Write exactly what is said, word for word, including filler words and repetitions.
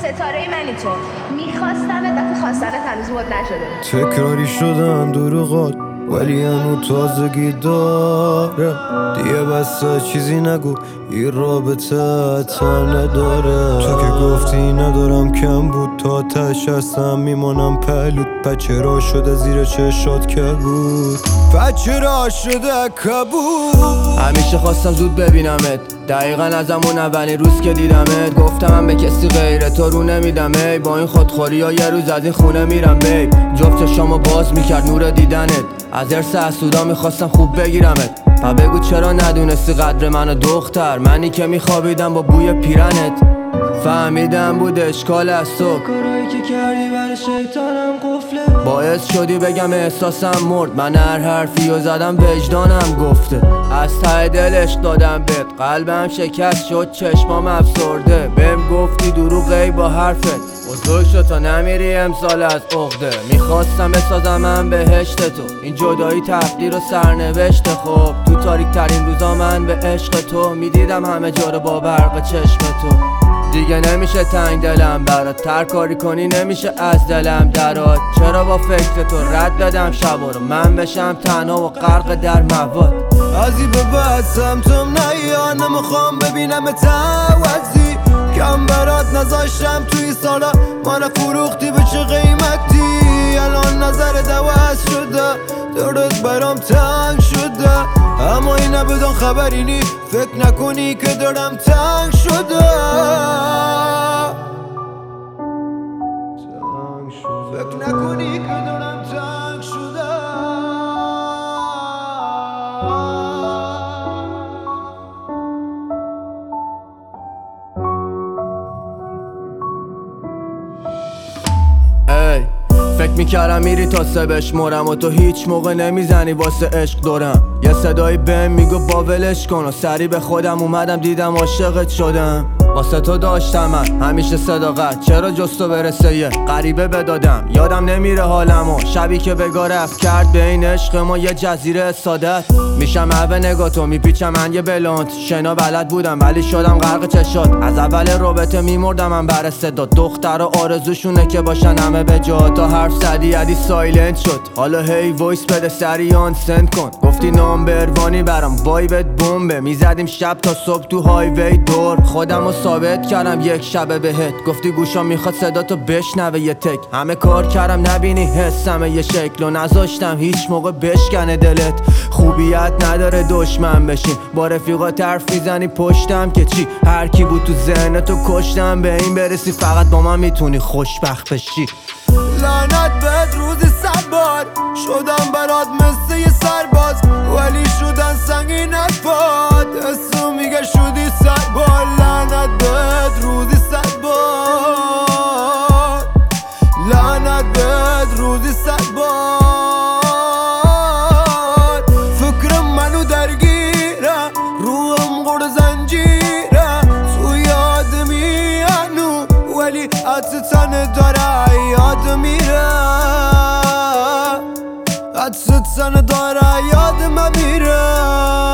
ستاره منی تو، میخواستم دفعه خواستنت هنوز مد نشده. تکراری شدن دروغات ولی هنو تازگی داره. دیگه بسته چیزی نگو این رابطه تا نداره. تو که گفتی ندارم کم بود تا تش هستم میمانم پلود. بچه را شده زیر چشات که بود، بچه را شده کبود. همیشه خواستم زود ببینمت، دقیقا از همون اولین روز که دیدمت. گفتم من به کسی غیر تو رو نمیدم. ای با این خودخوری ها یه روز از این خونه میرم بیب. جفت چشامو باز میکرد نور دیدنت، از ارس حسودا میخواستم خوب بگیرمت. و بگو چرا ندونستی قدر منو دختر، منی که میخوابیدم با بوی پیرنت. فهمیدم بود اشکال از تو، کارایی که کردی برای شیطانم قفله. باعث شدی بگم احساسم مرد، من هر حرفی و زدم وجدانم گفته. از ته دل عشق دادم بهت، قلبم شکست شد چشمام افسرده. بهم گفتی دروغی با حرفت، بزرگ شد تا نمیری امسال از عقده. میخواستم بسازم من بهشت تو، این جدایی تقدیر و سرنوشت. خب تو تاریک ترین روزا من به عشق تو میدیدم همه جا رو با برق چشم تو. دیگه نمیشه تنگ دلم برات، تر کاری کنی نمیشه از دلم درات. چرا با فکر تو رد دادم شبا رو، من بشم تنها و غرق در مواد. ازی به بعد سمتم نیا، نمیخوام ببینم تعوضی. کم برات نذاشتم توی سالا، منو فروختی به چه قیمتی. الان نظر دوست شده، درست برام تنگ شده. اما این نبودن خبری نی، فکر نکنی که دارم تنگ شده. فکر نکنی که دارم تنگ شده. ای فکر میکردم میری تا سه بشمرم و تو هیچ موقع نمیزنی واسه عشق دورم. یه صدایی بهم میگو با ولش کن و سری به خودم اومدم دیدم عاشقت شدم. واسه تو داشتم من همیشه صداقت، چرا جز تو برسه یه غریبه بدادم. یادم نمیره حالمو شبی که بگاه رفت کرد به این عشق ما یه جزیره سادت. میشم عوه نگاه تو میپیچم من یه بلوند، شنا بلد بودم ولی شدم غرق چشات. از اول رابطه میمردم من بر صدا، دخترها آرزوشونه که باشن همه به جا. تا حرف زدی یدی سایلنت شد، حالا هی وایس بده سریان سند کن. گفتی نامبروانی برام وایبت بمبه، میزدیم شب تا صبح تو هایوی دور. خودمو ثابت کردم یک شبه بهت، گفتی گوشا میخواد صدا تو بشنوه یه تک. همه کار کردم نبینی حسمه یه شکل و نذاشتم هیچ موقع بشکنه دلت. خوبیت نداره دشمن بشین، با رفیقات حرف میزنی پشتم که چی. هر کی بود تو ذهنتو کشتم، به این برسی فقط با من میتونی خوشبخت بشی. لعنت بهت روزی صد بار، شدم برات مثل یه سرباز ولی شدن سنگینت باد. اسو میگه شدی صد بار، لعنت بهت روزی صد بار. لعنت بهت روزی صد بار. فکرم منو درگیره، روم قرد زنجیره. تو یادمی هنو ولی عطر تنه داره یاد میره. عطر تنه داره یاد من میره.